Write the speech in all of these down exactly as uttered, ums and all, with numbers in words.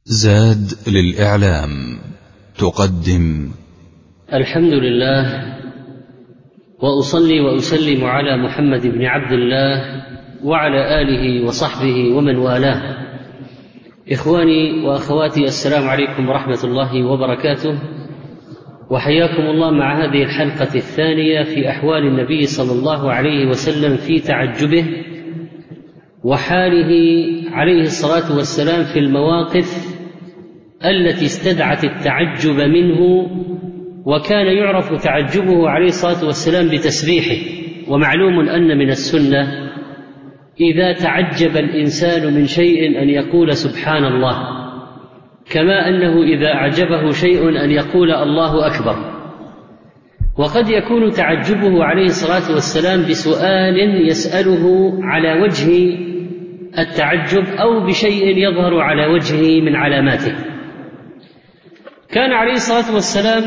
زاد للإعلام تقدم الحمد لله، وأصلي وأسلم على محمد بن عبد الله وعلى آله وصحبه ومن والاه. إخواني وأخواتي، السلام عليكم ورحمة الله وبركاته، وحياكم الله مع هذه الحلقة الثانية في أحوال النبي صلى الله عليه وسلم في تعجبه وحاله عليه الصلاة والسلام في المواقف التي استدعت التعجب منه. وكان يعرف تعجبه عليه الصلاة والسلام بتسبيحه، ومعلوم أن من السنة إذا تعجب الإنسان من شيء أن يقول سبحان الله، كما أنه إذا أعجبه شيء أن يقول الله أكبر. وقد يكون تعجبه عليه الصلاة والسلام بسؤال يسأله على وجه التعجب أو بشيء يظهر على وجهه من علاماته. كان عليه الصلاة والسلام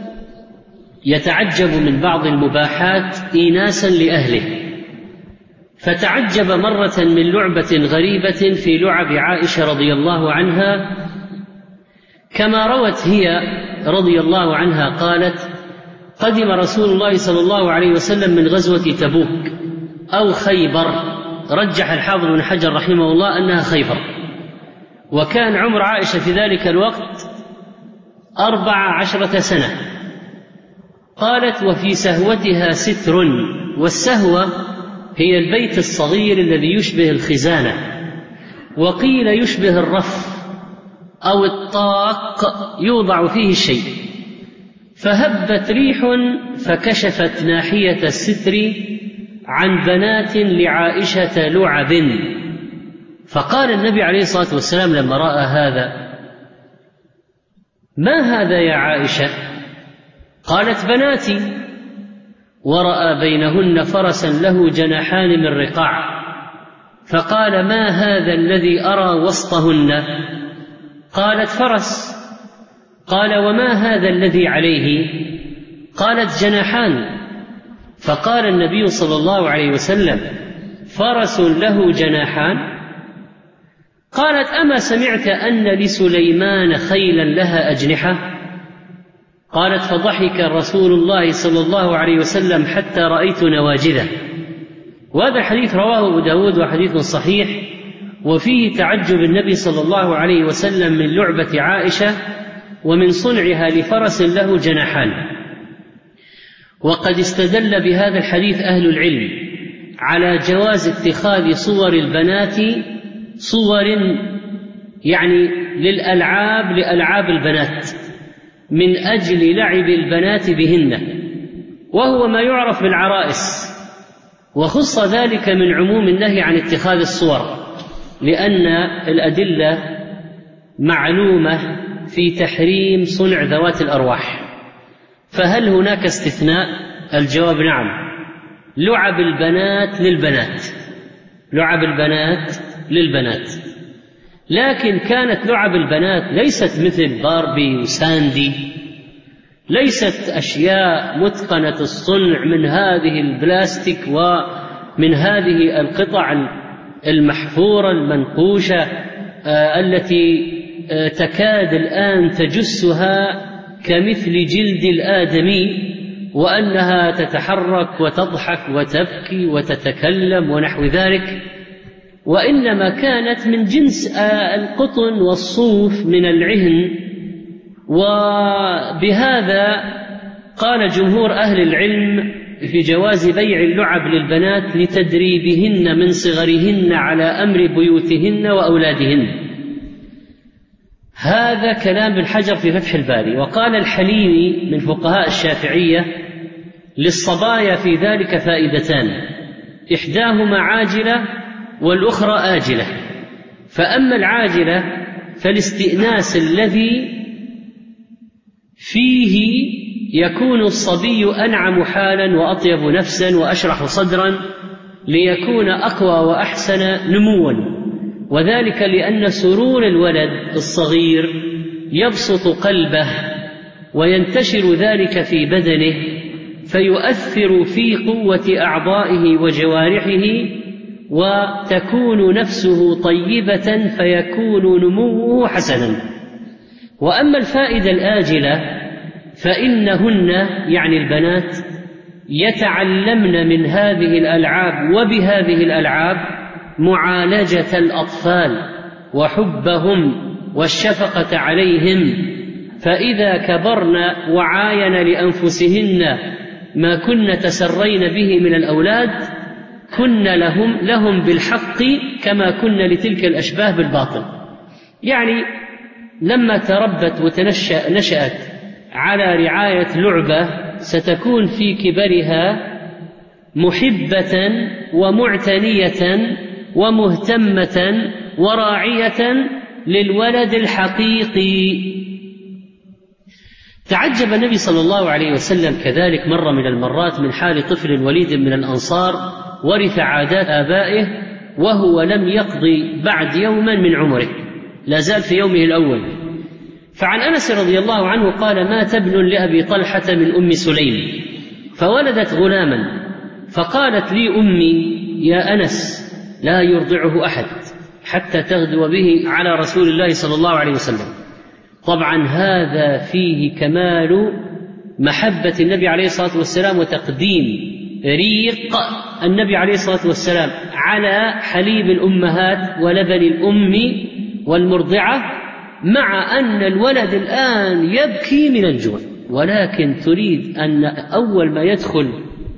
يتعجب من بعض المباحات إيناسا لأهله، فتعجب مرة من لعبة غريبة في لعب عائشة رضي الله عنها، كما روت هي رضي الله عنها قالت: قدم رسول الله صلى الله عليه وسلم من غزوة تبوك أو خيبر، رجح الحافظ بن حجر رحمه الله أنها خيبر، وكان عمر عائشة في ذلك الوقت أربع عشرة سنة. قالت: وفي سهوتها ستر، والسهوة هي البيت الصغير الذي يشبه الخزانة، وقيل يشبه الرف أو الطاق يوضع فيه الشيء. فهبت ريح فكشفت ناحية الستر عن بنات لعائشة لعب، فقال النبي عليه الصلاة والسلام لما رأى هذا: ما هذا يا عائشة؟ قالت: بناتي. ورأى بينهن فرسا له جناحان من رقاع، فقال: ما هذا الذي أرى وسطهن؟ قالت: فرس. قال: وما هذا الذي عليه؟ قالت: جناحان. فقال النبي صلى الله عليه وسلم: فرس له جناحان؟ قالت: أما سمعت أن لسليمان خيلا لها أجنحة؟ قالت: فضحك رسول الله صلى الله عليه وسلم حتى رأيت نواجذه. وهذا الحديث رواه أبو داود وحديث صحيح، وفيه تعجب النبي صلى الله عليه وسلم من لعبة عائشة ومن صنعها لفرس له جناحان. وقد استدل بهذا الحديث أهل العلم على جواز اتخاذ صور البنات صور يعني للألعاب لألعاب البنات من أجل لعب البنات بهن، وهو ما يعرف بالعرائس، وخص ذلك من عموم النهي عن اتخاذ الصور، لأن الأدلة معلومة في تحريم صنع ذوات الأرواح. فهل هناك استثناء؟ الجواب نعم، لعب البنات للبنات، لعب البنات للبنات. لكن كانت لعب البنات ليست مثل باربي وساندي، ليست أشياء متقنة الصنع من هذه البلاستيك ومن هذه القطع المحفورة المنقوشة آه التي آه تكاد الآن تجسها كمثل جلد الآدمي، وأنها تتحرك وتضحك وتبكي وتتكلم ونحو ذلك، وإنما كانت من جنس القطن والصوف من العهن. وبهذا قال جمهور أهل العلم في جواز بيع اللعب للبنات لتدريبهن من صغرهن على أمر بيوتهن وأولادهن. هذا كلام ابن حجر في فتح الباري. وقال الحليمي من فقهاء الشافعية: للصبايا في ذلك فائدتان، إحداهما عاجلة والأخرى آجلة. فأما العاجلة فالاستئناس الذي فيه يكون الصبي أنعم حالا وأطيب نفسا وأشرح صدرا ليكون أقوى وأحسن نموا، وذلك لأن سرور الولد الصغير يبسط قلبه وينتشر ذلك في بدنه، فيؤثر في قوة أعضائه وجوارحه وتكون نفسه طيبة فيكون نموه حسنا. وأما الفائدة الآجلة فإنهن يعني البنات يتعلمن من هذه الألعاب وبهذه الألعاب معالجة الأطفال وحبهم والشفقة عليهم، فإذا كبرن وعاين لأنفسهن ما كن تسرين به من الأولاد كن لهم, لهم بالحق كما كن لتلك الأشباه بالباطل. يعني لما تربت وتنشأت على رعاية لعبة ستكون في كبرها محبة ومعتنية ومهتمة وراعية للولد الحقيقي. تعجب النبي صلى الله عليه وسلم كذلك مرة من المرات من حال طفل وليد من الأنصار ورث عادات آبائه وهو لم يقضي بعد يوما من عمره، لا زال في يومه الأول. فعن أنس رضي الله عنه قال: مات ابن لأبي طلحة من أم سليم فولدت غلاما، فقالت لي أمي: يا أنس لا يرضعه أحد حتى تغدو به على رسول الله صلى الله عليه وسلم. طبعا هذا فيه كمال محبة النبي عليه الصلاة والسلام وتقديم ريق النبي عليه الصلاة والسلام على حليب الأمهات ولبن الأم والمرضعة، مع أن الولد الآن يبكي من الجوع، ولكن تريد أن أول ما يدخل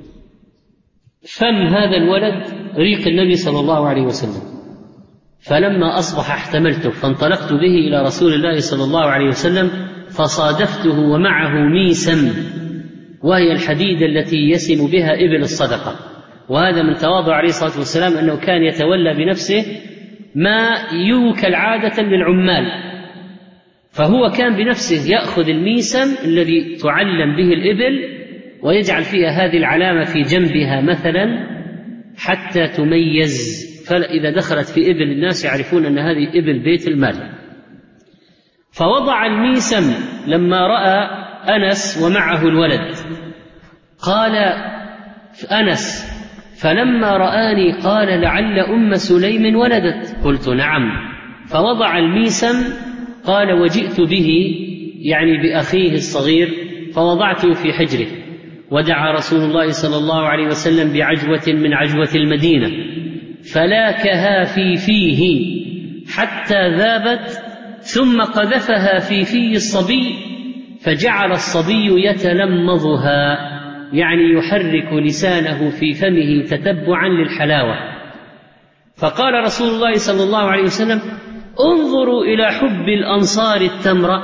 فم هذا الولد ريق النبي صلى الله عليه وسلم. فلما أصبح احتملته فانطلقت به إلى رسول الله صلى الله عليه وسلم فصادفته ومعه ميسم، وهي الحديدة التي يسم بها إبل الصدقة. وهذا من تواضع عليه الصلاة والسلام أنه كان يتولى بنفسه ما يوكل عادة للعمال، فهو كان بنفسه يأخذ الميسم الذي تعلم به الإبل ويجعل فيها هذه العلامة في جنبها مثلا حتى تميز، فإذا دخلت في إبل الناس يعرفون أن هذه إبل بيت المال. فوضع الميسم لما رأى أنس ومعه الولد، قال أنس: فلما رآني قال: لعل أم سليم ولدت. قلت: نعم. فوضع الميسم قال: وجئت به يعني بأخيه الصغير فوضعته في حجره، ودعا رسول الله صلى الله عليه وسلم بعجوة من عجوة المدينة فلاكها في فيه حتى ذابت، ثم قذفها في في الصبي فجعل الصبي يتلمضها، يعني يحرك لسانه في فمه تتبعا للحلاوة. فقال رسول الله صلى الله عليه وسلم: انظروا إلى حب الأنصار التمر.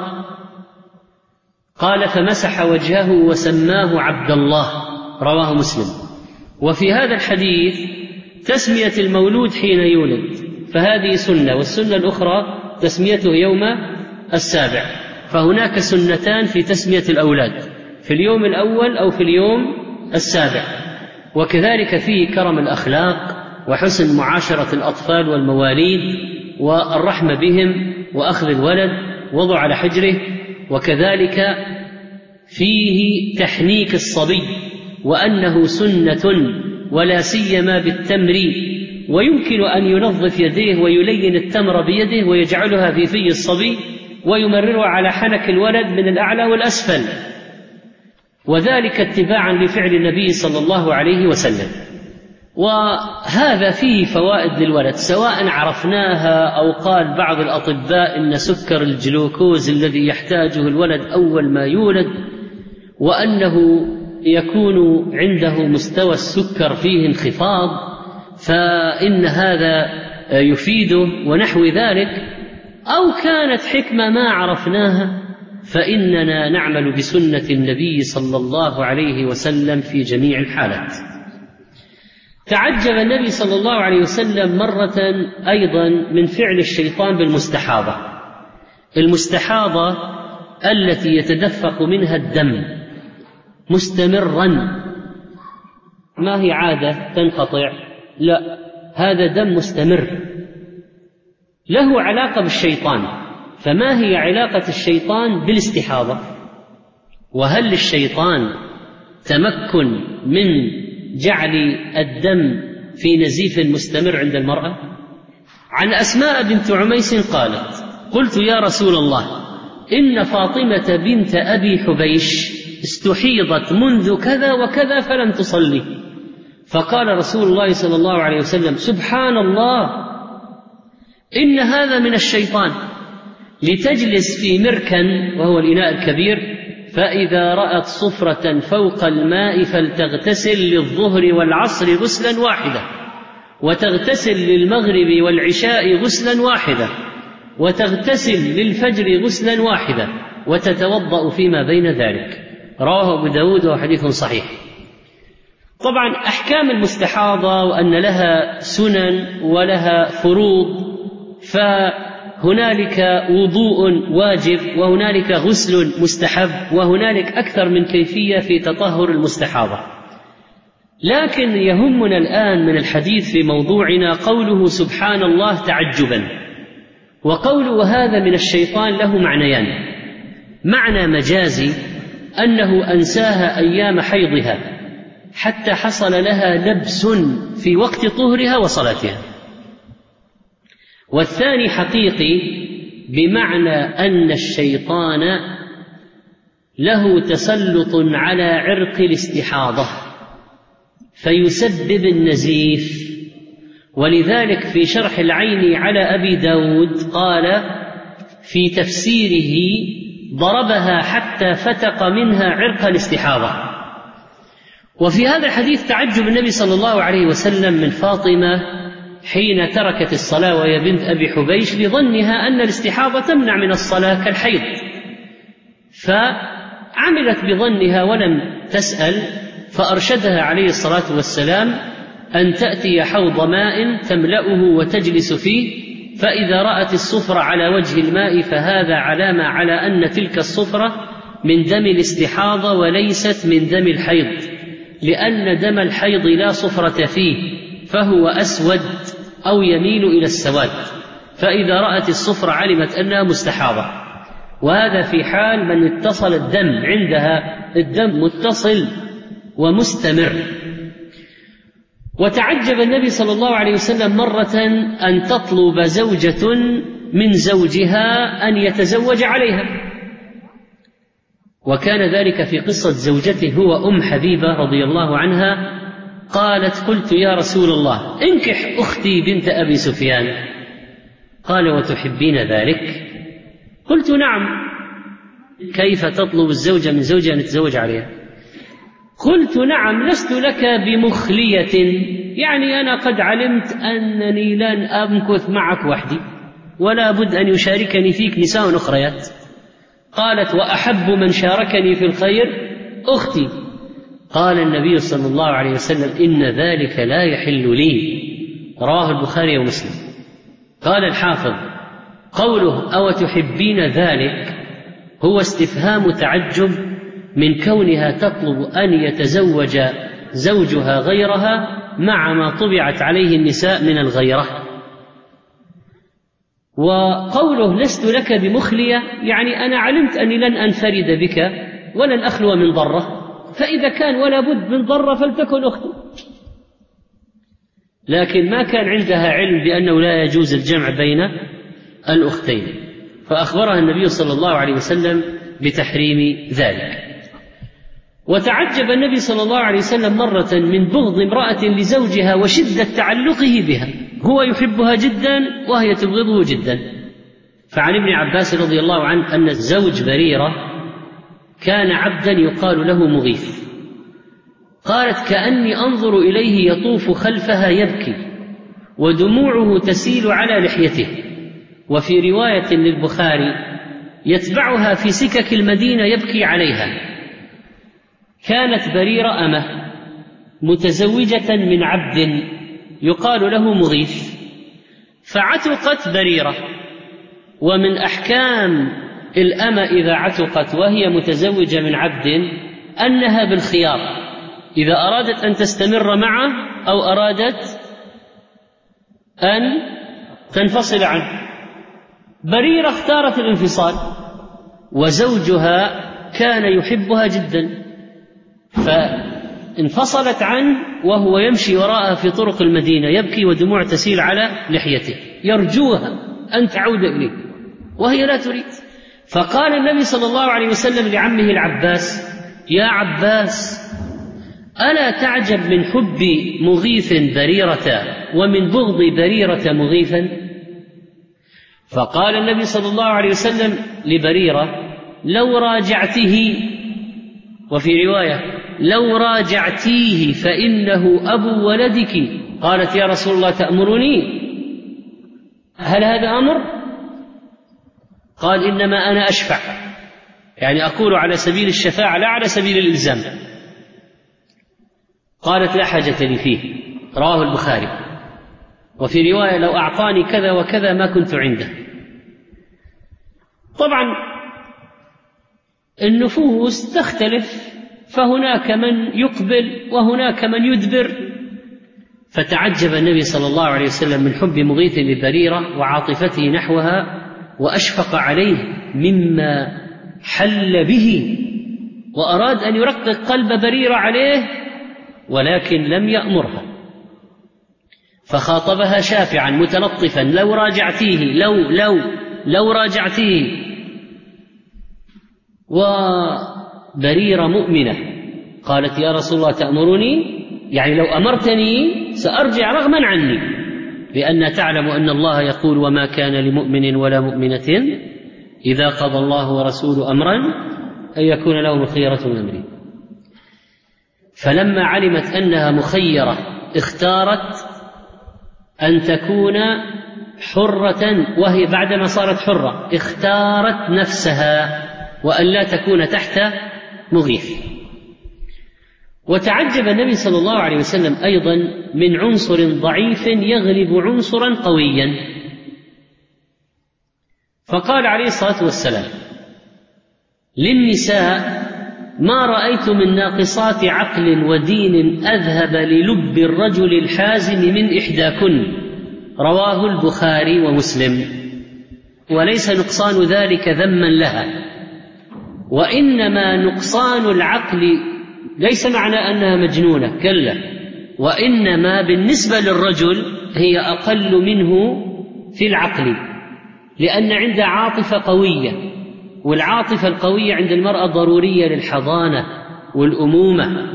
قال: فمسح وجهه وسماه عبد الله، رواه مسلم. وفي هذا الحديث تسمية المولود حين يولد، فهذه سنة، والسنة الأخرى تسميته يوم السابع. فهناك سنتان في تسمية الأولاد، في اليوم الأول أو في اليوم السابع. وكذلك فيه كرم الأخلاق وحسن معاشرة الأطفال والمواليد والرحمة بهم وأخذ الولد وضع على حجره. وكذلك فيه تحنيك الصبي وأنه سنة ولا سيما بالتمر، ويمكن أن ينظف يديه ويلين التمر بيده ويجعلها في في الصبي ويمررها على حنك الولد من الأعلى والأسفل، وذلك اتباعا لفعل النبي صلى الله عليه وسلم. وهذا فيه فوائد للولد سواء عرفناها أو قال بعض الأطباء إن سكر الجلوكوز الذي يحتاجه الولد أول ما يولد وأنه يكون عنده مستوى السكر فيه انخفاض فإن هذا يفيده ونحو ذلك، أو كانت حكمة ما عرفناها، فإننا نعمل بسنة النبي صلى الله عليه وسلم في جميع الحالات. تعجب النبي صلى الله عليه وسلم مرة أيضا من فعل الشيطان بالمستحاضة. المستحاضة التي يتدفق منها الدم مستمرا، ما هي عادة تنقطع، لا، هذا دم مستمر له علاقة بالشيطان. فما هي علاقة الشيطان بالاستحاضة؟ وهل للشيطان تمكن من جعل الدم في نزيف مستمر عند المرأة؟ عن أسماء بنت عميس قالت: قلت يا رسول الله إن فاطمة بنت أبي حبيش استحيضت منذ كذا وكذا فلم تصلي، فقال رسول الله صلى الله عليه وسلم: سبحان الله، إن هذا من الشيطان، لتجلس في مركن وهو الإناء الكبير، فإذا رأت صفرة فوق الماء فلتغتسل للظهر والعصر غسلا واحدا، وتغتسل للمغرب والعشاء غسلا واحدا، وتغتسل للفجر غسلا واحدا، وتتوضأ فيما بين ذلك. رواه أبو داود وحديث صحيح. طبعا أحكام المستحاضة وأن لها سنن ولها فروض، فهنالك وضوء واجب وهنالك غسل مستحب وهنالك أكثر من كيفية في تطهر المستحاضة. لكن يهمنا الآن من الحديث في موضوعنا قوله سبحان الله تعجبا، وقوله هذا من الشيطان له معنيان: معنى مجازي أنه أنساها أيام حيضها حتى حصل لها لبس في وقت طهرها وصلاتها، والثاني حقيقي بمعنى أن الشيطان له تسلط على عرق الاستحاضة فيسبب النزيف. ولذلك في شرح العين على أبي داود قال في تفسيره: ضربها حتى فتق منها عرق الاستحاضة. وفي هذا الحديث تعجب النبي صلى الله عليه وسلم من فاطمة حين تركت الصلاة وهي بنت أبي حبيش لظنها أن الاستحاضة تمنع من الصلاة كالحيض، فعملت بظنها ولم تسأل، فأرشدها عليه الصلاة والسلام أن تأتي حوض ماء تملأه وتجلس فيه، فإذا رأت الصفرة على وجه الماء فهذا علامة على أن تلك الصفرة من دم الاستحاضة وليست من دم الحيض، لأن دم الحيض لا صفرة فيه فهو أسود أو يميل إلى السواد، فإذا رأت الصفرة علمت أنها مستحاضة. وهذا في حال من اتصل الدم عندها، الدم متصل ومستمر. وتعجب النبي صلى الله عليه وسلم مرة أن تطلب زوجة من زوجها أن يتزوج عليها، وكان ذلك في قصة زوجته هو أم حبيبة رضي الله عنها. قالت: قلت يا رسول الله انكح أختي بنت أبي سفيان. قال: وتحبين ذلك؟ قلت: نعم. كيف تطلب الزوجة من زوجها أن يتزوج عليها؟ قلت: نعم، لست لك بمخلية، يعني أنا قد علمت أنني لن أمكث معك وحدي ولا بد أن يشاركني فيك نساء أخريات. قالت: وأحب من شاركني في الخير أختي. قال النبي صلى الله عليه وسلم: إن ذلك لا يحل لي. رواه البخاري ومسلم. قال الحافظ: قوله أو تحبين ذلك هو استفهام تعجب من كونها تطلب أن يتزوج زوجها غيرها مع ما طبعت عليه النساء من الغيرة. وقوله لست لك بمخلية يعني أنا علمت أني لن أنفرد بك ولن أخلو من ضرة، فإذا كان ولا بد من ضرة فلتكن أختي. لكن ما كان عندها علم بأنه لا يجوز الجمع بين الأختين، فأخبرها النبي صلى الله عليه وسلم بتحريم ذلك. وتعجب النبي صلى الله عليه وسلم مرة من بغض امرأة لزوجها وشدة تعلقه بها، هو يحبها جدا وهي تبغضه جدا. فعن ابن عباس رضي الله عنه أن الزوج بريرة كان عبدا يقال له مغيث، قالت: كأني أنظر إليه يطوف خلفها يبكي ودموعه تسيل على لحيته. وفي رواية للبخاري: يتبعها في سكك المدينة يبكي عليها. كانت بريرة أمه متزوجة من عبد يقال له مغيث، فعتقت بريرة. ومن أحكام الأمة إذا عتقت وهي متزوجة من عبد أنها بالخيار، إذا أرادت أن تستمر معه أو أرادت أن تنفصل عنه. بريرة اختارت الانفصال، وزوجها كان يحبها جدا، انفصلت عنه وهو يمشي وراءها في طرق المدينة يبكي ودموع تسيل على لحيته يرجوها أن تعود إليه وهي لا تريد. فقال النبي صلى الله عليه وسلم لعمه العباس: يا عباس، ألا تعجب من حب مغيث بريرة ومن بغض بريرة مغيثا؟ فقال النبي صلى الله عليه وسلم لبريرة: لو راجعته، وفي رواية: لو راجعتيه فإنه أبو ولدك. قالت: يا رسول الله تأمرني؟ هل هذا أمر؟ قال: إنما أنا أشفع، يعني أقول على سبيل الشفاعة لا على سبيل الإلزام. قالت: لا حاجة لي فيه، رواه البخاري. وفي رواية: لو أعطاني كذا وكذا ما كنت عنده. طبعا النفوس تختلف، فهناك من يقبل وهناك من يدبر. فتعجب النبي صلى الله عليه وسلم من حب مغيث لبريرة وعاطفته نحوها، وأشفق عليه مما حل به، وأراد أن يرقق قلب بريرة عليه، ولكن لم يأمرها، فخاطبها شافعا متلطفا: لو راجعتيه، لو لو لو راجعتيه. وبريرة مؤمنة قالت: يا رسول الله تأمرني؟ يعني لو أمرتني سأرجع رغما عني، لأن تعلم أن الله يقول: وما كان لمؤمن ولا مؤمنة إذا قضى الله ورسوله أمرا أن يكون لهم الخيرة من أمره. فلما علمت أنها مخيرة اختارت أن تكون حرة، وهي بعدما صارت حرة اختارت نفسها وأن لا تكون تحت مغيث. وتعجب النبي صلى الله عليه وسلم أيضا من عنصر ضعيف يغلب عنصرا قويا، فقال عليه الصلاة والسلام للنساء: ما رأيت من ناقصات عقل ودين أذهب للب الرجل الحازم من إحداكن، رواه البخاري ومسلم. وليس نقصان ذلك ذما لها، وإنما نقصان العقل ليس معنى أنها مجنونة، كلا، وإنما بالنسبة للرجل هي أقل منه في العقل، لأن عندها عاطفة قوية، والعاطفة القوية عند المرأة ضرورية للحضانة والأمومة،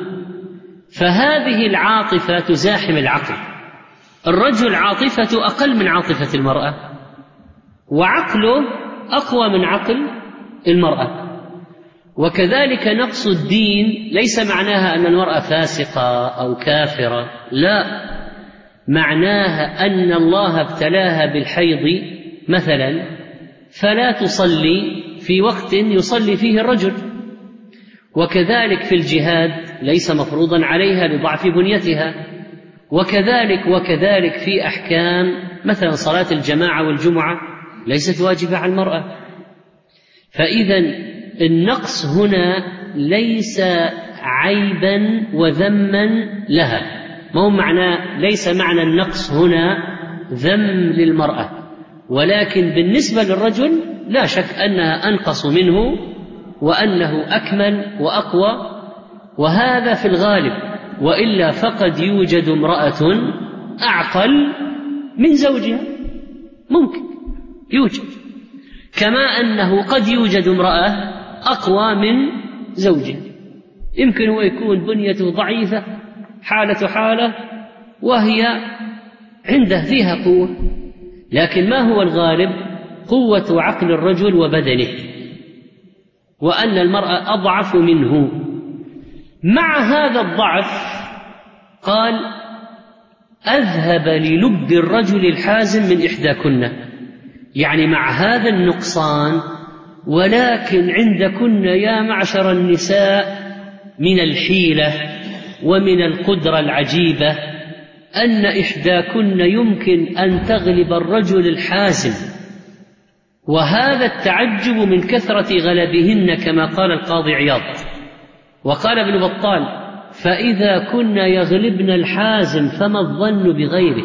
فهذه العاطفة تزاحم العقل. الرجل عاطفته أقل من عاطفة المرأة، وعقله أقوى من عقل المرأة. وكذلك نقص الدين ليس معناها أن المرأة فاسقة أو كافرة، لا، معناها أن الله ابتلاها بالحيض مثلا فلا تصلي في وقت يصلي فيه الرجل، وكذلك في الجهاد ليس مفروضا عليها لضعف بنيتها، وكذلك وكذلك في أحكام مثلا صلاة الجماعة والجمعة ليست واجبة على المرأة. فإذا النقص هنا ليس عيبا وذما لها، ما هو معنى، ليس معنى النقص هنا ذم للمرأة، ولكن بالنسبة للرجل لا شك أنها أنقص منه وأنه أكمل وأقوى، وهذا في الغالب، وإلا فقد يوجد امرأة أعقل من زوجها، ممكن يوجد، كما أنه قد يوجد امرأة أقوى من زوجها، يمكن هو يكون بنيته ضعيفة حالة حالة وهي عنده فيها قوة، لكن ما هو الغالب؟ قوة عقل الرجل وبدنه، وأن المرأة أضعف منه. مع هذا الضعف قال: أذهب للب الرجل الحازم من إحداكن، يعني مع هذا النقصان، ولكن عندكن يا معشر النساء من الحيلة ومن القدرة العجيبة أن إحداكن يمكن أن تغلب الرجل الحازم، وهذا التعجب من كثرة غلبهن كما قال القاضي عياض. وقال ابن بطال: فإذا كن يغلبن الحازم فما الظن بغيره،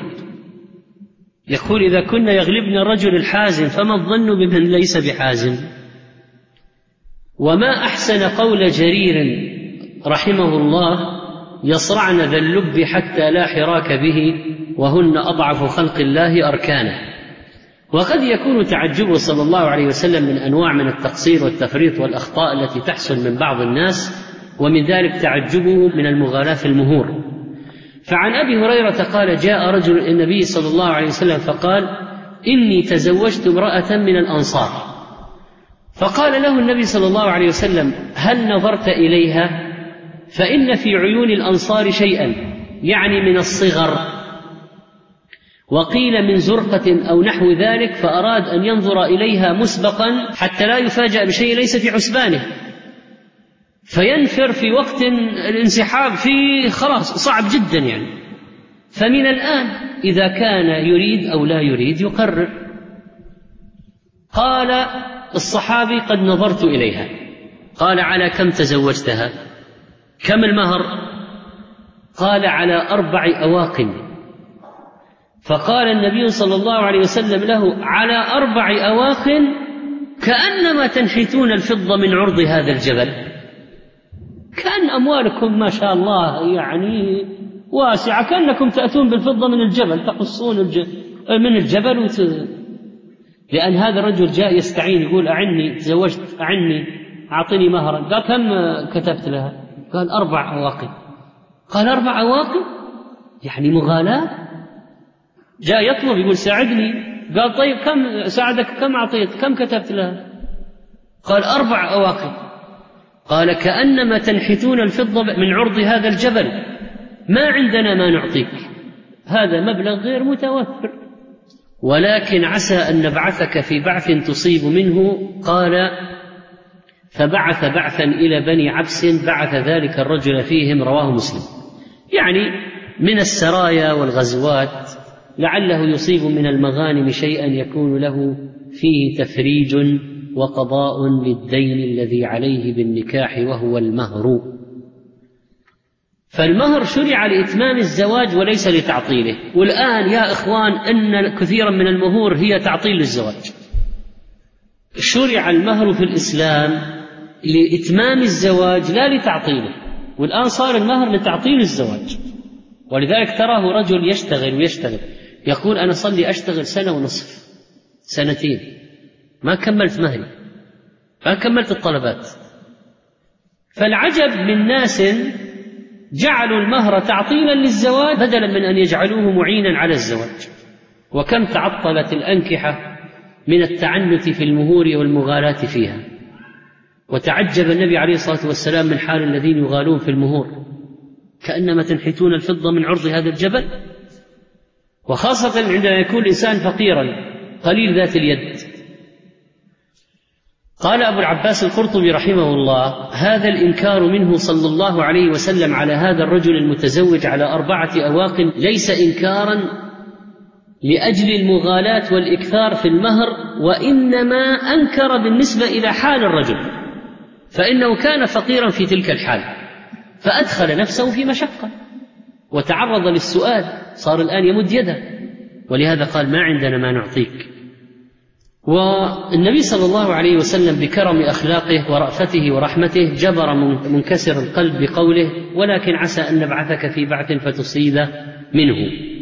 يقول إذا كن يغلبن الرجل الحازم فما الظن بمن ليس بحازم. وما أحسن قول جرير رحمه الله يصرعن ذا اللب حتى لا حراك به وهن أضعف خلق الله أركانا. وقد يكون تعجبه صلى الله عليه وسلم من أنواع من التقصير والتفريط والأخطاء التي تحصل من بعض الناس، ومن ذلك تعجبه من المغالاة في المهور. فعن أبي هريرة قال: جاء رجل النبي صلى الله عليه وسلم فقال: إني تزوجت امرأة من الأنصار. فقال له النبي صلى الله عليه وسلم: هل نظرت إليها؟ فإن في عيون الأنصار شيئا، يعني من الصغر، وقيل من زرقة أو نحو ذلك، فأراد أن ينظر إليها مسبقا حتى لا يفاجأ بشيء ليس في حسبانه، فينفر في وقت الانسحاب فيه خلاص صعب جدا يعني. فمن الآن إذا كان يريد أو لا يريد يقرر. قال الصحابي: قد نظرت إليها. قال: على كم تزوجتها؟ كم المهر؟ قال: على أربع أواق. فقال النبي صلى الله عليه وسلم له: على أربع أواق كأنما تنحتون الفضة من عرض هذا الجبل. كأن أموالكم ما شاء الله يعني واسعة، كأنكم تأتون بالفضة من الجبل، تقصون من الجبل وت... لأن هذا الرجل جاء يستعين يقول: أعني تزوجت، أعني أعطني مهرا. قال: كم كتبت لها؟ قال: أربع أواق. قال: أربع أواق يعني مغالاة. جاء يطلب يقول: ساعدني. قال: طيب كم ساعدك؟ كم أعطيت؟ كم كتبت لها؟ قال: أربع أواق. قال: كأنما تنحتون الفضة من عرض هذا الجبل، ما عندنا ما نعطيك، هذا مبلغ غير متوفر، ولكن عسى أن نبعثك في بعث تصيب منه. قال: فبعث بعثا إلى بني عبس بعث ذلك الرجل فيهم. رواه مسلم. يعني من السرايا والغزوات لعله يصيب من المغانم شيئا يكون له فيه تفريج وقضاء للدين الذي عليه بالنكاح وهو المهر. فالمهر شرع لإتمام الزواج وليس لتعطيله. والآن يا إخوان أن كثيرا من المهور هي تعطيل للزواج. شرع المهر في الإسلام لإتمام الزواج لا لتعطيله، والآن صار المهر لتعطيل الزواج. ولذلك تراه رجل يشتغل ويشتغل يقول: أنا صلي أشتغل سنة ونصف، سنتين، ما كملت مهري، ما كملت الطلبات. فالعجب من ناس جعلوا المهر تعطيلا للزواج بدلا من أن يجعلوه معينا على الزواج. وكم تعطلت الأنكحة من التعنت في المهور والمغالاة فيها. وتعجب النبي عليه الصلاة والسلام من حال الذين يغالون في المهور، كأنما تنحتون الفضة من عرض هذا الجبل. وخاصة عندما يكون الإنسان فقيرا قليل ذات اليد. قال أبو العباس القرطبي رحمه الله: هذا الإنكار منه صلى الله عليه وسلم على هذا الرجل المتزوج على أربعة أواق ليس إنكارا لأجل المغالاة والإكثار في المهر، وإنما أنكر بالنسبة إلى حال الرجل، فإنه كان فقيرا في تلك الحال فأدخل نفسه في مشقة وتعرض للسؤال، صار الآن يمد يده، ولهذا قال: ما عندنا ما نعطيك. والنبي صلى الله عليه وسلم بكرم أخلاقه ورأفته ورحمته جبر منكسر القلب بقوله: ولكن عسى أن نبعثك في بعث فتصيب منه.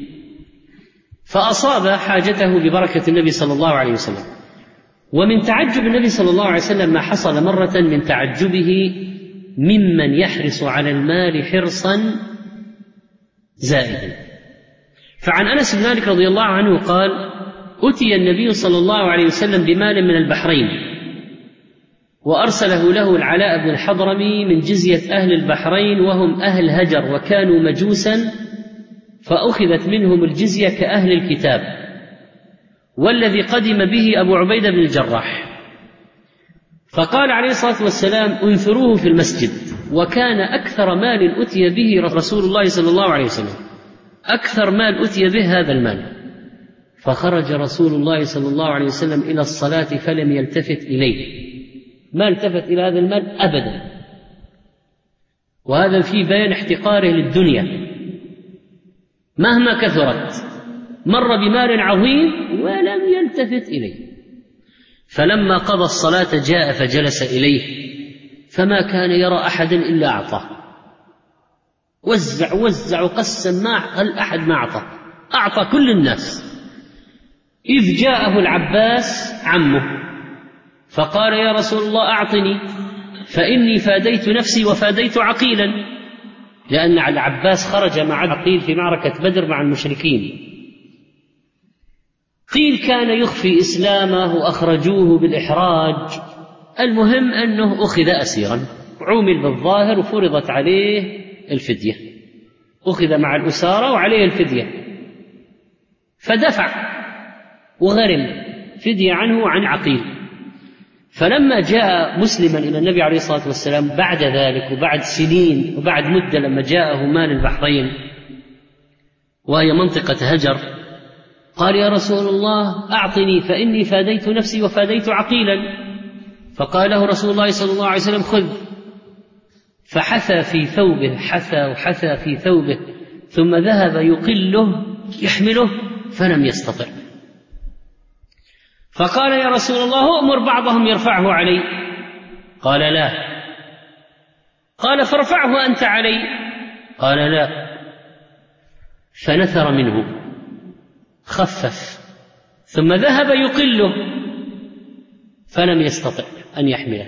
فأصاب حاجته ببركة النبي صلى الله عليه وسلم. ومن تعجب النبي صلى الله عليه وسلم ما حصل مرة من تعجبه ممن يحرص على المال حرصا زائدا. فعن أنس بن مالك رضي الله عنه قال: أتي النبي صلى الله عليه وسلم بمال من البحرين، وأرسله له العلاء بن الحضرمي من جزية أهل البحرين، وهم أهل هجر وكانوا مجوسا، فأخذت منهم الجزية كأهل الكتاب. والذي قدم به أبو عبيدة بن الجراح. فقال عليه الصلاة والسلام: انثروه في المسجد. وكان أكثر مال أتي به رسول الله صلى الله عليه وسلم، أكثر مال أتي به هذا المال. فخرج رسول الله صلى الله عليه وسلم إلى الصلاة فلم يلتفت إليه، ما التفت إلى هذا المال أبدا. وهذا في بيان احتقاره للدنيا مهما كثرت، مر بمال عظيم ولم يلتفت إليه. فلما قضى الصلاة جاء فجلس إليه، فما كان يرى أحدا إلا أعطاه. وزع وزع وقسم، ما هل أحد ما أعطى، أعطى كل الناس. إذ جاءه العباس عمه فقال يا رسول الله أعطني فإني فاديت نفسي وفاديت عقيلا، لأن العباس خرج مع عقيل في معركة بدر مع المشركين. قيل كان يخفي إسلامه وأخرجوه بالإحراج، المهم أنه أخذ أسيرا، عومل بالظاهر وفرضت عليه الفدية، أخذ مع الأسارة وعليه الفدية، فدفع وغرم فدية عنه وعن عقيل. فلما جاء مسلما إلى النبي عليه الصلاة والسلام بعد ذلك وبعد سنين وبعد مدة، لما جاءه مال البحرين وهي منطقة هجر، قال يا رسول الله أعطني فإني فاديت نفسي وفاديت عقيلا. فقال له رسول الله صلى الله عليه وسلم خذ، فحثى في ثوبه، حثى وحثى في ثوبه، ثم ذهب يقله يحمله فلم يستطع. فقال يا رسول الله أمر بعضهم يرفعه علي. قال لا. قال فارفعه أنت علي. قال لا. فنثر منه خفف، ثم ذهب يقله فلم يستطع أن يحمله.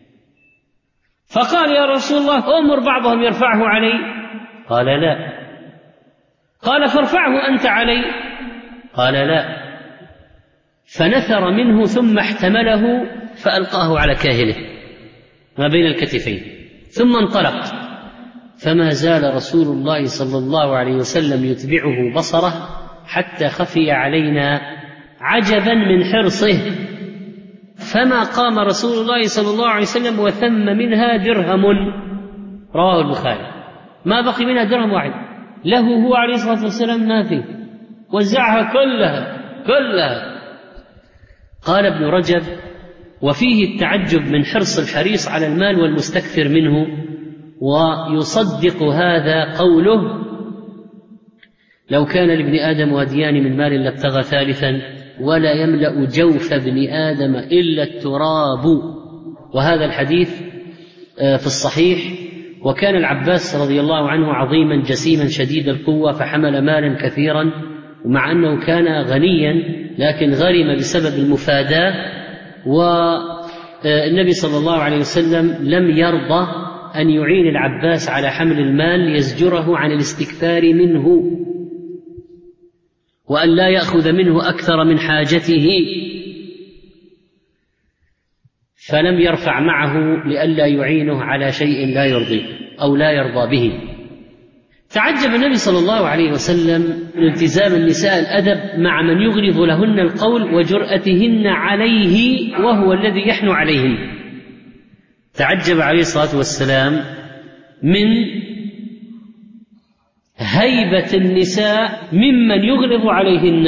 فقال يا رسول الله أمر بعضهم يرفعه علي. قال لا. قال فارفعه أنت علي. قال لا. فنثر منه ثم احتمله فألقاه على كاهله ما بين الكتفين ثم انطلق. فما زال رسول الله صلى الله عليه وسلم يتبعه بصره حتى خفي علينا عجبا من حرصه، فما قام رسول الله صلى الله عليه وسلم وثم منها درهم. رواه البخاري. ما بقي منها درهم واحد له هو عليه الصلاة والسلام، ما فيه، وزعها كلها كلها. قال ابن رجب وفيه التعجب من حرص الحريص على المال والمستكثر منه، ويصدق هذا قوله لو كان لابن آدم واديان من مال لابتغى ثالثا ولا يملأ جوف ابن آدم إلا التراب. وهذا الحديث في الصحيح. وكان العباس رضي الله عنه عظيما جسيما شديد القوة، فحمل مالا كثيرا، ومع أنه كان غنيا لكن غرم بسبب المفاداة، والنبي صلى الله عليه وسلم لم يرضى أن يعين العباس على حمل المال ليزجره عن الاستكثار منه وأن لا يأخذ منه أكثر من حاجته، فلم يرفع معه لئلا يعينه على شيء لا يرضيه أو لا يرضى به. تعجب النبي صلى الله عليه وسلم من التزام النساء الأدب مع من يغلظ لهن القول وجرأتهن عليه وهو الذي يحن عليهن. تعجب عليه الصلاة والسلام من هيبة النساء ممن يغلظ عليهن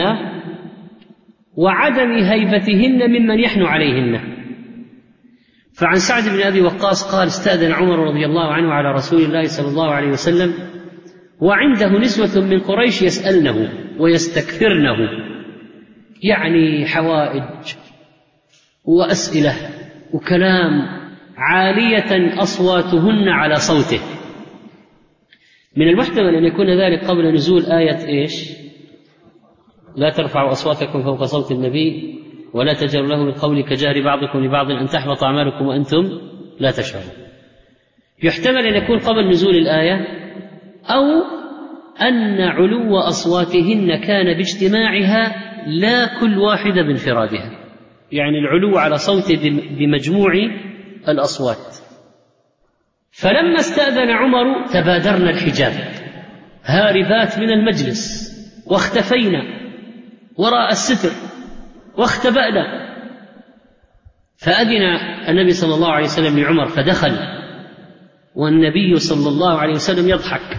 وعدم هيبتهن ممن يحن عليهن. فعن سعد بن أبي وقاص قال استأذن عمر رضي الله عنه على رسول الله صلى الله عليه وسلم وعنده نسوة من قريش يسألنه ويستكثرنه، يعني حوائج وأسئلة وكلام، عالية أصواتهن على صوته. من المحتمل أن يكون ذلك قبل نزول آية إيش؟ لا ترفعوا أصواتكم فوق صوت النبي ولا تجهروا له بالقول كجهر بعضكم لبعض أن تحبط أعمالكم وأنتم لا تشعرون. يحتمل أن يكون قبل نزول الآية، أو أن علو أصواتهن كان باجتماعها لا كل واحدة بانفرادها، يعني العلو على صوت بمجموع الأصوات. فلما استأذن عمر تبادرنا الحجاب هاربات من المجلس واختفينا وراء الستر واختبأنا. فأذن النبي صلى الله عليه وسلم لعمر فدخل والنبي صلى الله عليه وسلم يضحك،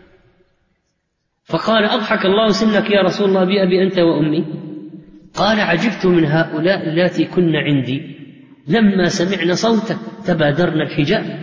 فقال أضحك الله سنك يا رسول الله بأبي أنت وأمي؟ قال عجبت من هؤلاء اللاتي كن عندي لما سمعنا صوتك تبادرنا الحجاب.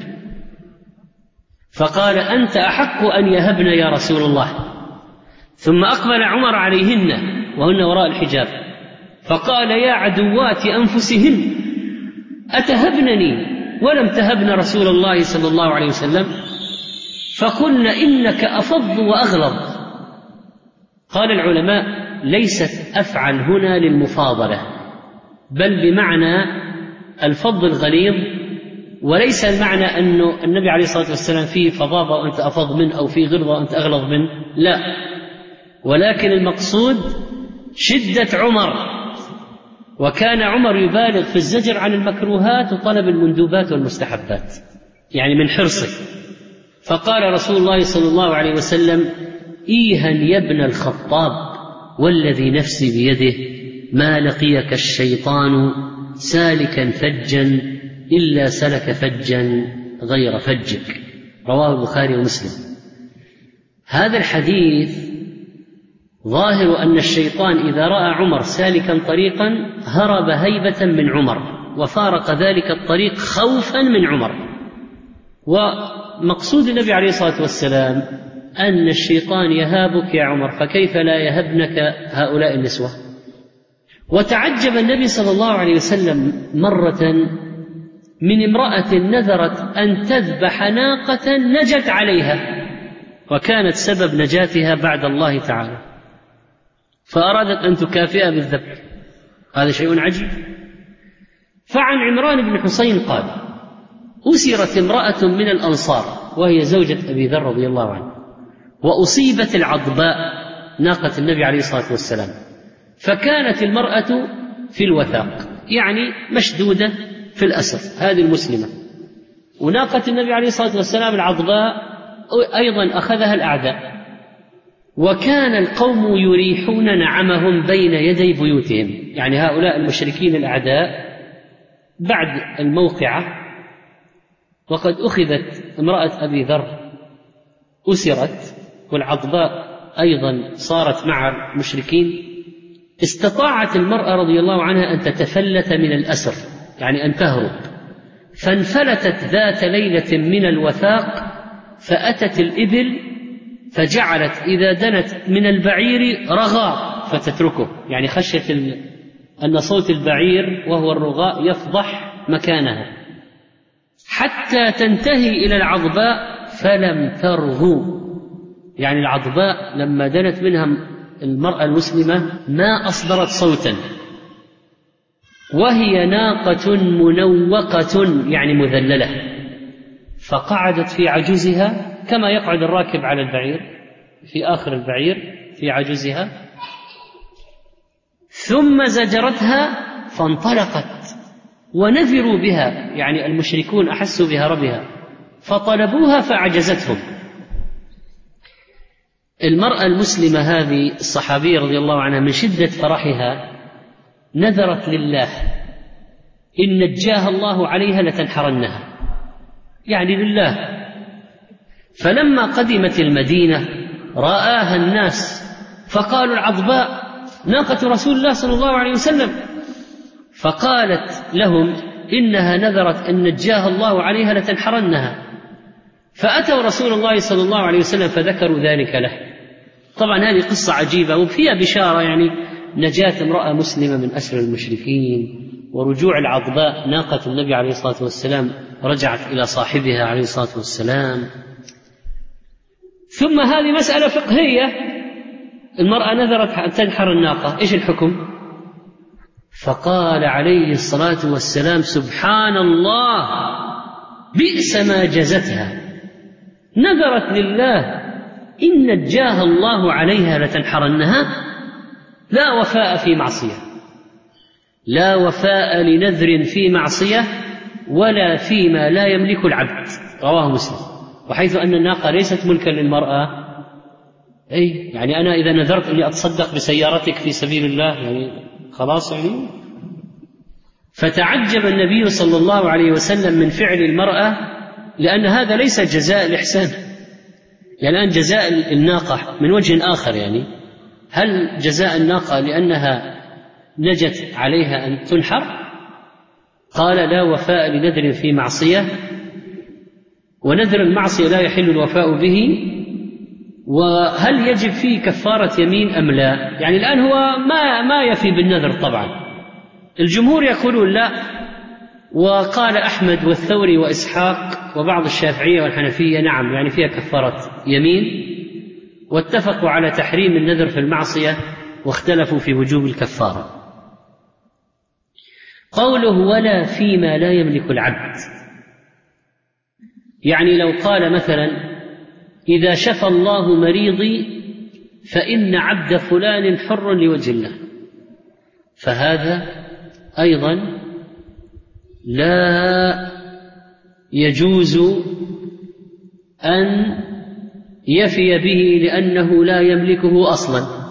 فقال أنت أحق أن يهبن يا رسول الله. ثم أقبل عمر عليهن وهن وراء الحجاب فقال يا عدوات أنفسهن أتهبنني ولم تهبن رسول الله صلى الله عليه وسلم؟ فقلنا إنك أفض وأغلظ. قال العلماء ليست أفعل هنا للمفاضلة، بل بمعنى الفض الغليظ، وليس المعنى أنه النبي عليه الصلاة والسلام فيه فظاظة وأنت أفض منه، أو فيه غلظة وأنت أغلظ منه، لا، ولكن المقصود شدة عمر، وكان عمر يبالغ في الزجر عن المكروهات وطلب المندوبات والمستحبات، يعني من حرصه. فقال رسول الله صلى الله عليه وسلم: إيها يا ابن الخطاب والذي نفسي بيده ما لقيك الشيطان سالكا فجا إلا سلك فجا غير فجك. رواه البخاري ومسلم. هذا الحديث ظاهر أن الشيطان إذا رأى عمر سالكا طريقا هرب هيبة من عمر وفارق ذلك الطريق خوفا من عمر. ومقصود النبي عليه الصلاة والسلام أن الشيطان يهابك يا عمر، فكيف لا يهبنك هؤلاء النسوة؟ وتعجب النبي صلى الله عليه وسلم مرة من امرأة نذرت أن تذبح ناقة نجت عليها، وكانت سبب نجاتها بعد الله تعالى، فأرادت أن تكافئها بالذبح. هذا شيء عجيب. فعن عمران بن حسين قال: أسرت امرأة من الأنصار وهي زوجة أبي ذر رضي الله عنه، وأصيبت العضباء ناقة النبي عليه الصلاة والسلام، فكانت المرأة في الوثاق، يعني مشدودة في الأسر، هذه المسلمة، وناقة النبي عليه الصلاة والسلام العضباء أيضا أخذها الأعداء، وكان القوم يريحون نعمهم بين يدي بيوتهم، يعني هؤلاء المشركين الأعداء بعد الموقعة وقد أخذت امرأة أبي ذر أسرت، والعضباء أيضا صارت مع المشركين، استطاعت المرأة رضي الله عنها أن تتفلت من الأسر، يعني أن تهرب، فانفلتت ذات ليلة من الوثاق فأتت الإبل فجعلت إذا دنت من البعير رغى فتتركه، يعني خشية أن صوت البعير وهو الرغاء يفضح مكانها، حتى تنتهي إلى العضباء فلم ترغو، يعني العضباء لما دنت منها المرأة المسلمة ما أصدرت صوتا، وهي ناقة منوقة يعني مذللة، فقعدت في عجزها كما يقعد الراكب على البعير في آخر البعير في عجزها، ثم زجرتها فانطلقت، ونذروا بها، يعني المشركون أحسوا بهربها فطلبوها فعجزتهم. المرأة المسلمة هذه الصحابية رضي الله عنها من شدة فرحها نذرت لله إن نجاها الله عليها لتنحرنها، يعني لله. فلما قدمت المدينة رآها الناس فقالوا: العضباء ناقة رسول الله صلى الله عليه وسلم، فقالت لهم: إنها نذرت أن نجاها الله عليها لتنحرنها. فأتوا رسول الله صلى الله عليه وسلم فذكروا ذلك له. طبعا هذه قصة عجيبة وفيها بشارة، يعني نجاة امرأة مسلمة من أسر المشركين، ورجوع العضباء ناقة النبي عليه الصلاة والسلام رجعت إلى صاحبها عليه الصلاة والسلام. ثم هذه مسألة فقهية، المرأة نذرت أن تنحر الناقة، إيش الحكم؟ فقال عليه الصلاة والسلام: سبحان الله، بئس ما جزتها، نذرت لله إن نجاها الله عليها لتنحرنها. لا وفاء في معصية، لا وفاء لنذر في معصية ولا فيما لا يملك العبد. رواه مسلم. وحيث أن الناقة ليست ملكا للمرأة، أي يعني أنا إذا نذرت أني أتصدق بسيارتك في سبيل الله، يعني خلاص يعني. فتعجب النبي صلى الله عليه وسلم من فعل المرأة، لأن هذا ليس جزاء الإحسان، يعني الآن جزاء الناقة من وجه آخر، يعني هل جزاء الناقة لأنها نجت عليها أن تنحر؟ قال: لا وفاء لنذر في معصية، ونذر المعصية لا يحل الوفاء به. وهل يجب فيه كفارة يمين أم لا؟ يعني الآن هو ما ما يفي بالنذر طبعا، الجمهور يقولون لا، وقال أحمد والثوري وإسحاق وبعض الشافعية والحنفية نعم يعني فيها كفارة يمين، واتفقوا على تحريم النذر في المعصية واختلفوا في وجوب الكفارة. قوله ولا فيما لا يملك العبد، يعني لو قال مثلا إذا شفى الله مريضي فإن عبد فلان حر لوجه الله، فهذا أيضا لا يجوز أن يفي به لأنه لا يملكه أصلا.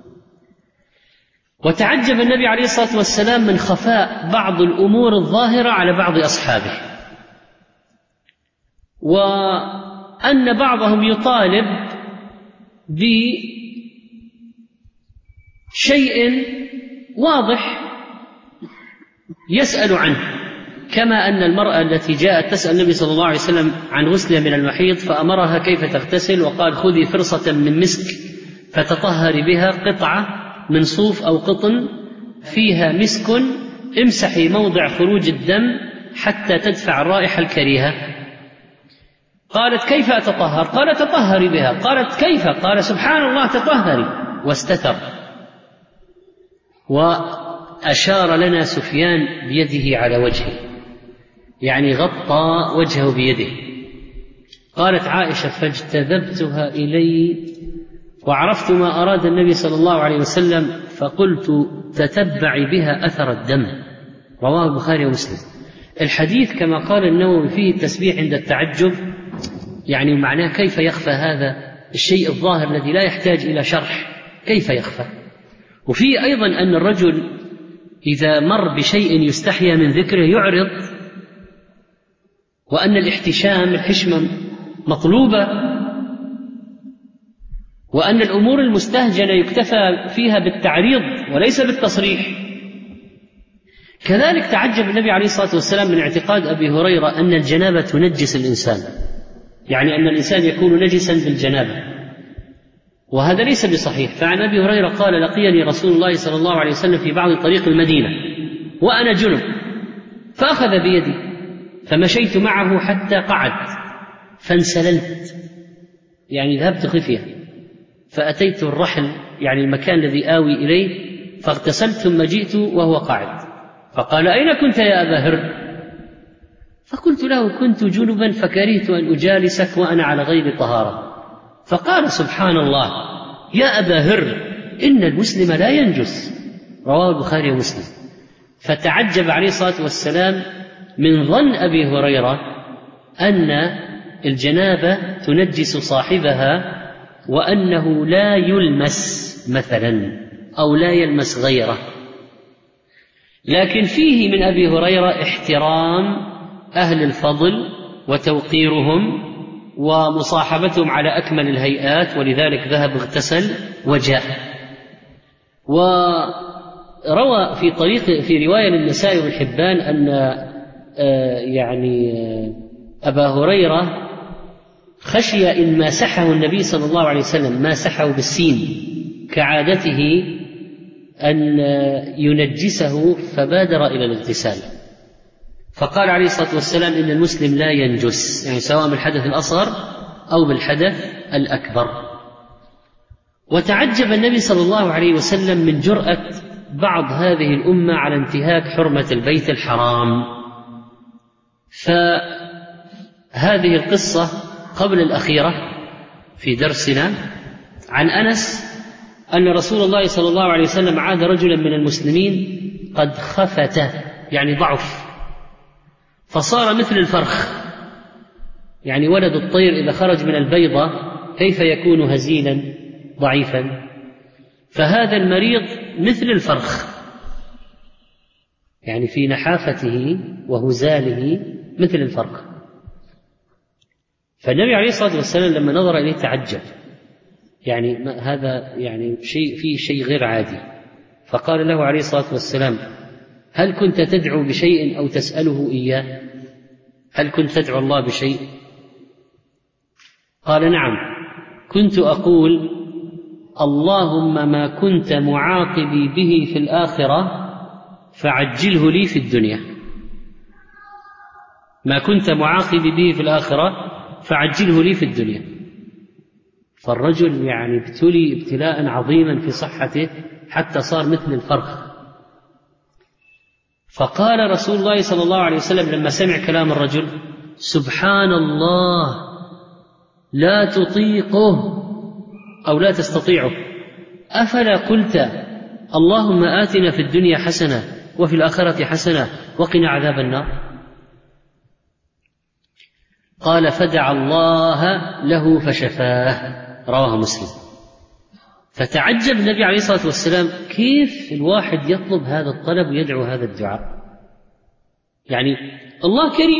وتعجب النبي عليه الصلاة والسلام من خفاء بعض الأمور الظاهرة على بعض أصحابه، وأن بعضهم يطالب بشيء واضح يسأل عنه، كما أن المرأة التي جاءت تسأل النبي صلى الله عليه وسلم عن غسلها من المحيض فأمرها كيف تغتسل، وقال خذي فرصة من مسك فتطهري بها، قطعة من صوف أو قطن فيها مسك، امسحي موضع خروج الدم حتى تدفع الرائحة الكريهة. قالت كيف أتطهر؟ قال تطهري بها. قالت كيف؟ قال سبحان الله تطهري، واستتر. وأشار لنا سفيان بيده على وجهه، يعني غطى وجهه بيده. قالت عائشة فاجتذبتها إلي وعرفت ما أراد النبي صلى الله عليه وسلم فقلت تتبعي بها أثر الدم. رواه البخاري ومسلم. الحديث كما قال النووي فيه التسبيح عند التعجب، يعني معناه كيف يخفى هذا الشيء الظاهر الذي لا يحتاج إلى شرح، كيف يخفى؟ وفيه أيضا أن الرجل إذا مر بشيء يستحيا من ذكره يعرض، وأن الاحتشام الحشمة مطلوبة، وأن الأمور المستهجنة يكتفى فيها بالتعريض وليس بالتصريح. كذلك تعجب النبي عليه الصلاة والسلام من اعتقاد أبي هريرة أن الجنابة تنجس الإنسان، يعني أن الإنسان يكون نجسا بالجنابة، وهذا ليس بصحيح. فعن أبي هريرة قال لقيني رسول الله صلى الله عليه وسلم في بعض طريق المدينة وأنا جنب، فأخذ بيدي فمشيت معه حتى قعد فانسللت، يعني ذهبت خفية، فأتيت الرحل يعني المكان الذي آوي إليه فاغتسلت ثم جئت وهو قاعد، فقال أين كنت يا أبا هر؟ فقلت له كنت جنبا فكرهت أن أجالسك وأنا على غير طهارة. فقال سبحان الله يا أبا هر إن المسلم لا ينجس. رواه البخاري ومسلم. فتعجب عليه الصلاة والسلام من ظن أبي هريرة أن الجنابة تنجس صاحبها، وأنه لا يلمس مثلا أو لا يلمس غيره. لكن فيه من أبي هريرة احترام أهل الفضل وتوقيرهم ومصاحبتهم على أكمل الهيئات، ولذلك ذهب اغتسل وجاء. وروى في طريق في رواية للنسائي والحبان أن يعني أبا هريرة خشي إن ماسحه النبي صلى الله عليه وسلم، ماسحه بالسين كعادته، أن ينجسه فبادر إلى الاغتسال. فقال عليه الصلاة والسلام إن المسلم لا ينجس، يعني سواء بالحدث الأصغر أو بالحدث الأكبر. وتعجب النبي صلى الله عليه وسلم من جرأة بعض هذه الأمة على انتهاك حرمة البيت الحرام. فهذه القصة قبل الأخيرة في درسنا عن أنس أن رسول الله صلى الله عليه وسلم عاد رجلا من المسلمين قد خفت، يعني ضعف، فصار مثل الفرخ، يعني ولد الطير إذا خرج من البيضة كيف يكون هزيلا ضعيفا، فهذا المريض مثل الفرخ، يعني في نحافته وهزاله مثل الفرخ. فالنبي عليه الصلاة والسلام لما نظر إليه تعجب، يعني هذا يعني شيء فيه شيء غير عادي. فقال له عليه الصلاة والسلام هل كنت تدعو بشيء أو تسأله إياه؟ هل كنت تدعو الله بشيء؟ قال نعم، كنت أقول اللهم ما كنت معاقبي به في الآخرة فعجله لي في الدنيا. ما كنت معاقبي به في الآخرة فعجله لي في الدنيا. فالرجل يعني ابتلي ابتلاء عظيما في صحته حتى صار مثل الفرخ. فقال رسول الله صلى الله عليه وسلم لما سمع كلام الرجل: سبحان الله، لا تطيقه أو لا تستطيعه، أفلا قلت اللهم آتنا في الدنيا حسنة وفي الآخرة حسنة وقنا عذاب النار؟ قال: فدعا الله له فشفاه، رواه مسلم. فتعجب النبي عليه الصلاة والسلام كيف الواحد يطلب هذا الطلب ويدعو هذا الدعاء. يعني الله كريم،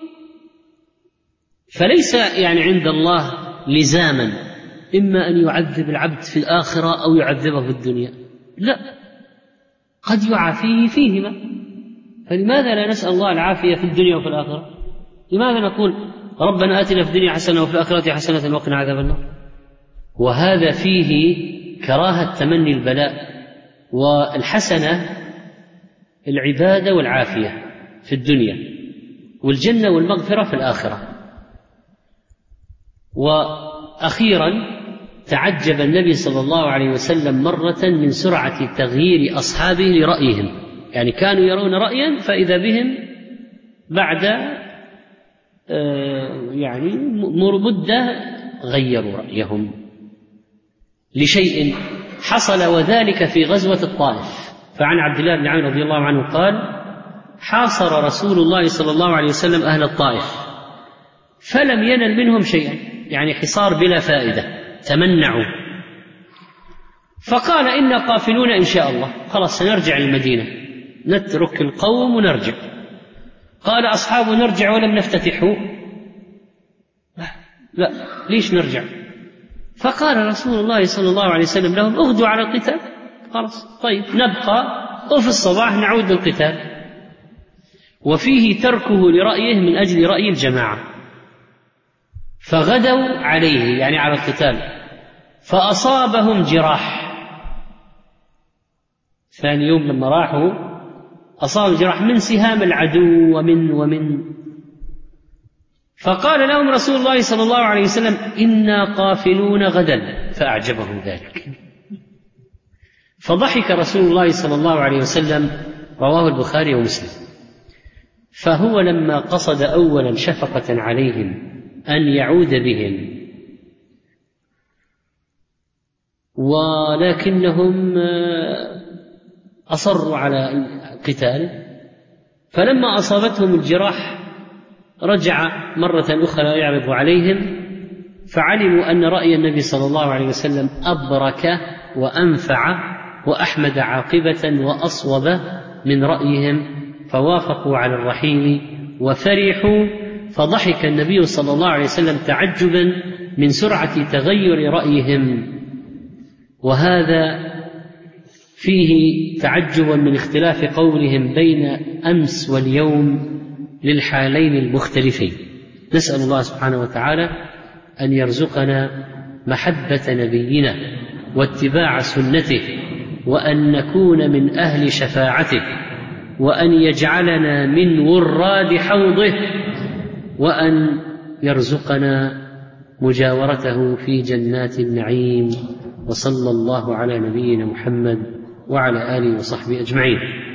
فليس يعني عند الله لزاما إما أن يعذب العبد في الآخرة أو يعذبه في الدنيا، لا، قد يعافيه فيهما. فلماذا لا نسأل الله العافية في الدنيا وفي الآخرة؟ لماذا نقول ربنا آتنا في الدنيا حسنة وفي الآخرة حسنة وقنا عذاب النار؟ وهذا فيه كراهة تمني البلاء. والحسنة العبادة والعافية في الدنيا، والجنة والمغفرة في الآخرة. وأخيرا تعجب النبي صلى الله عليه وسلم مرة من سرعة تغيير أصحابه لرأيهم، يعني كانوا يرون رأيا فإذا بهم بعد يعني مدة غيروا رأيهم لشيء حصل، وذلك في غزوة الطائف. فعن عبد الله بن عمرو رضي الله عنه قال: حاصر رسول الله صلى الله عليه وسلم أهل الطائف فلم ينل منهم شيئا، يعني حصار بلا فائدة، تمنعوا. فقال: إنا قافلون إن شاء الله، خلاص سنرجع المدينة، نترك القوم ونرجع. قال أصحابه: نرجع ولم نفتتحوا. لا، ليش نرجع؟ فقال رسول الله صلى الله عليه وسلم لهم: اغدوا على القتال، خلاص طيب نبقى وفي الصباح نعود للقتال. وفيه تركه لرأيه من أجل رأي الجماعة. فغدوا عليه يعني على القتال، فأصابهم جراح. ثاني يوم لما راحوا أصابهم جراح من سهام العدو ومن ومن فقال لهم رسول الله صلى الله عليه وسلم: إنا قافلون غدا. فأعجبهم ذلك، فضحك رسول الله صلى الله عليه وسلم، رواه البخاري ومسلم. فهو لما قصد أولا شفقة عليهم أن يعود بهم، ولكنهم أصروا على القتال، فلما أصابتهم الجراح رجع مرة أخرى يعرض عليهم، فعلموا أن رأي النبي صلى الله عليه وسلم أبرك وأنفع وأحمد عاقبة وأصوب من رأيهم، فوافقوا على الرحيم وفرحوا. فضحك النبي صلى الله عليه وسلم تعجبا من سرعة تغير رأيهم. وهذا فيه تعجبا من اختلاف قولهم بين أمس واليوم للحالين المختلفين. نسأل الله سبحانه وتعالى أن يرزقنا محبة نبينا واتباع سنته، وأن نكون من أهل شفاعته، وأن يجعلنا من وراد حوضه، وأن يرزقنا مجاورته في جنات النعيم. وصلى الله على نبينا محمد وعلى آله وصحبه أجمعين.